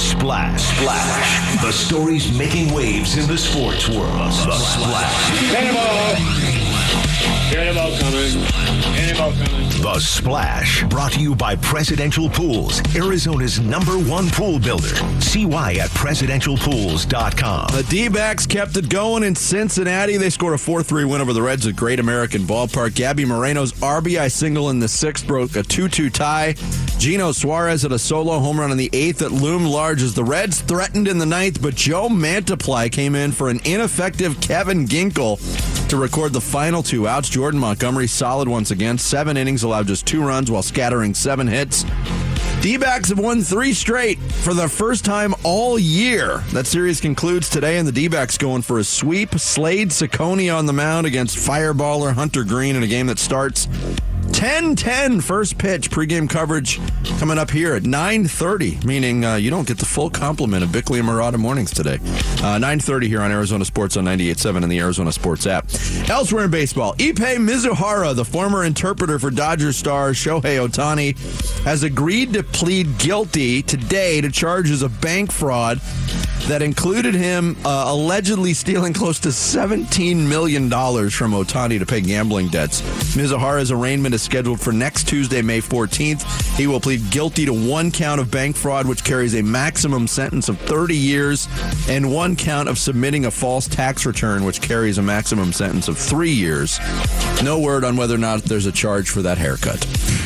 Splash. The stories making waves in the sports world. The Splash. Cannonball coming. The Splash, brought to you by Presidential Pools, Arizona's #1 pool builder. See why at presidentialpools.com. The D-backs kept it going in Cincinnati. They scored a 4-3 win over the Reds at Great American Ballpark. Gabby Moreno's RBI single in the 6th broke a 2-2 tie. Gino Suarez had a solo home run in the 8th that loomed large as the Reds threatened in the 9th, but Joe Mantiply came in for an ineffective Kevin Ginkel to record the final 2 outs. Jordan Montgomery solid once again. 7 innings, allowed just 2 runs while scattering 7 hits. D-backs have won 3 straight for the first time all year. That series concludes today, and the D-backs going for a sweep. Slade Ciccone on the mound against fireballer Hunter Green in a game that starts 10:10 first pitch. Pregame coverage coming up here at 9:30, meaning you don't get the full complement of Bickley and Murata mornings today. 9:30 here on Arizona Sports on 98.7 and the Arizona Sports app. Elsewhere in baseball, Ippei Mizuhara, the former interpreter for Dodgers star Shohei Ohtani, has agreed to plead guilty today to charges of bank fraud that included him allegedly stealing close to $17 million from Ohtani to pay gambling debts. Mizuhara's arraignment is scheduled for next Tuesday, May 14th. He will plead guilty to 1 count of bank fraud, which carries a maximum sentence of 30 years, and 1 count of submitting a false tax return, which carries a maximum sentence of 3 years. No word on whether or not there's a charge for that haircut.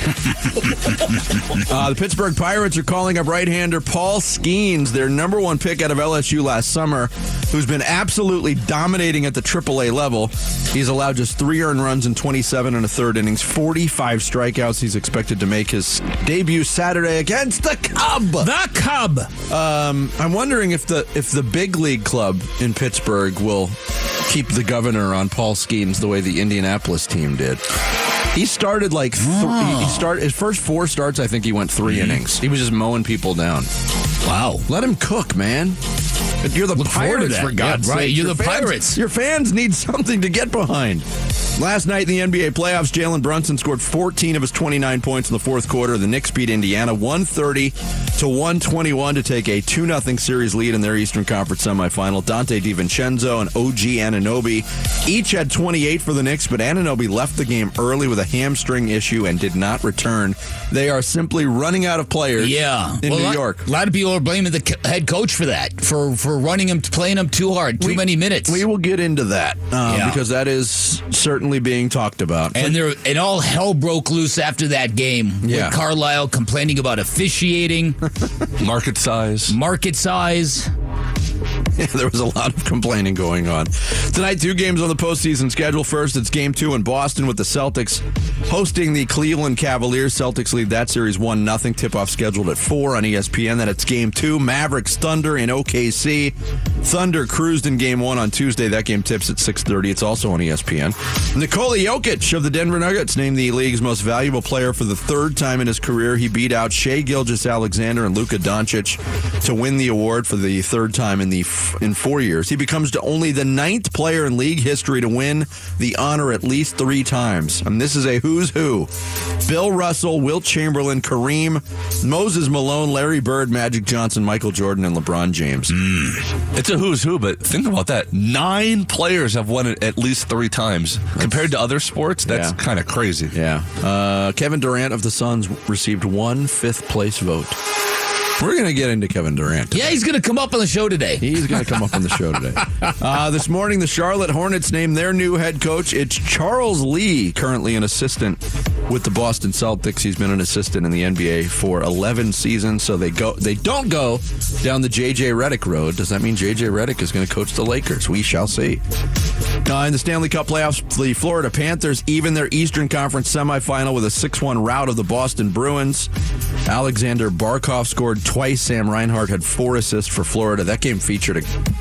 The Pittsburgh Pirates are calling up right-hander Paul Skeens, their #1 pick out of LSU last summer, who's been absolutely dominating at the AAA level. He's allowed just 3 earned runs in 27 1/3 innings, 45 strikeouts. He's expected to make his debut Saturday against the Cub. The Cub. I'm wondering if the big league club in Pittsburgh will keep the governor on Paul Skeens the way the Indianapolis team did. He started his first 4 starts, I think he went 3 innings. He was just mowing people down. Wow. Let him cook, man. You're the Pirates, for God's sake. Right, you're the Pirates. Your fans need something to get behind. Last night in the NBA playoffs, Jalen Brunson scored 14 of his 29 points in the 4th quarter. The Knicks beat Indiana 130-121 to take a 2-0 series lead in their Eastern Conference semifinal. Dante DiVincenzo and OG Anunoby each had 28 for the Knicks, but Anunoby left the game early with a hamstring issue and did not return. They are simply running out of players in New York. A lot of people are blaming the head coach for that, for playing him too hard, too many minutes. We will get into that because that is certainly being talked about. And all hell broke loose after that game with Carlisle complaining about officiating. Market size. Yeah, there was a lot of complaining going on. Tonight, 2 games on the postseason schedule. First, it's Game 2 in Boston with the Celtics hosting the Cleveland Cavaliers. Celtics lead that series 1-0. Tip-off scheduled at 4 on ESPN. Then it's Game 2, Mavericks Thunder in OKC. Thunder cruised in Game 1 on Tuesday. That game tips at 6:30. It's also on ESPN. Nikola Jokic of the Denver Nuggets named the league's most valuable player for the 3rd time in his career. He beat out Shai Gilgeous-Alexander and Luka Doncic to win the award for the 3rd time in 4 years. He becomes only the 9th player in league history to win the honor at least 3 times. And this is a who's who. Bill Russell, Wilt Chamberlain, Kareem, Moses Malone, Larry Bird, Magic Johnson, Michael Jordan, and LeBron James. It's a who's who, but think about that. 9 players have won it at least 3 times. Compared to other sports, that's kind of crazy. Yeah. Kevin Durant of the Suns received 1 5th-place vote. We're going to get into Kevin Durant today. Yeah, he's going to come up on the show today. He's going to come up on the show today. This morning, the Charlotte Hornets named their new head coach. It's Charles Lee, currently an assistant with the Boston Celtics. He's been an assistant in the NBA for 11 seasons, so they don't go down the J.J. Redick road. Does that mean J.J. Redick is going to coach the Lakers? We shall see. In the Stanley Cup playoffs, the Florida Panthers even their Eastern Conference semifinal with a 6-1 rout of the Boston Bruins. Alexander Barkov scored twice. Sam Reinhart had 4 assists for Florida. That game featured a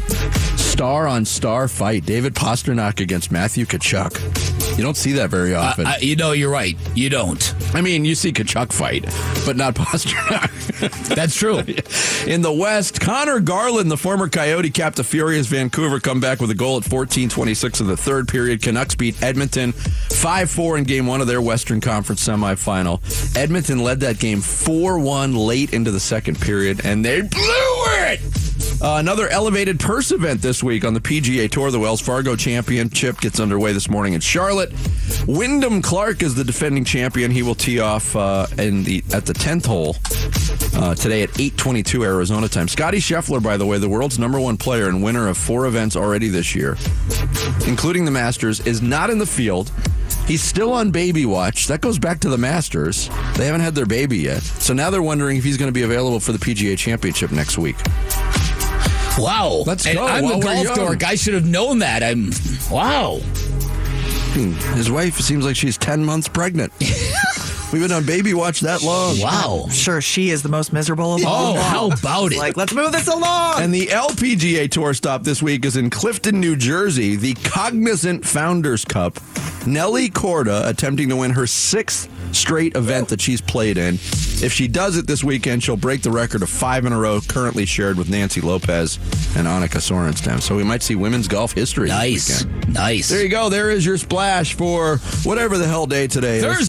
star-on-star fight. David Pastrnak against Matthew Tkachuk. You don't see that very often. You're right. You don't. I mean, you see Tkachuk fight, but not Pastrnak. That's true. In the West, Connor Garland, the former Coyote, capped a furious Vancouver comeback with a goal at 14:26 of the 3rd period. Canucks beat Edmonton 5-4 in Game 1 of their Western Conference semifinal. Edmonton led that game 4-1 late into the 2nd period, and they blew it. Another elevated purse event this week on the PGA Tour. The Wells Fargo Championship gets underway this morning in Charlotte. Wyndham Clark is the defending champion. He will tee off at the 10th hole today at 8:22 Arizona time. Scotty Scheffler, by the way, the world's #1 player and winner of 4 events already this year, including the Masters, is not in the field. He's still on baby watch. That goes back to the Masters. They haven't had their baby yet. So now they're wondering if he's going to be available for the PGA Championship next week. Wow. Let's and go. I'm While a we're golf young. dork. I should have known that. Wow. His wife seems like she's 10 months pregnant. We've been on baby watch that long. Wow. I'm sure she is the most miserable of all. Oh, how about it? Like, let's move this along. And the LPGA Tour stop this week is in Clifton, New Jersey, the Cognizant Founders Cup. Nelly Corda attempting to win her 6th straight event that she's played in. If she does it this weekend, she'll break the record of 5 in a row currently shared with Nancy Lopez and Annika Sorenstam. So we might see women's golf history this weekend. Nice. There you go. There is your splash for whatever the hell day today is. Thursday.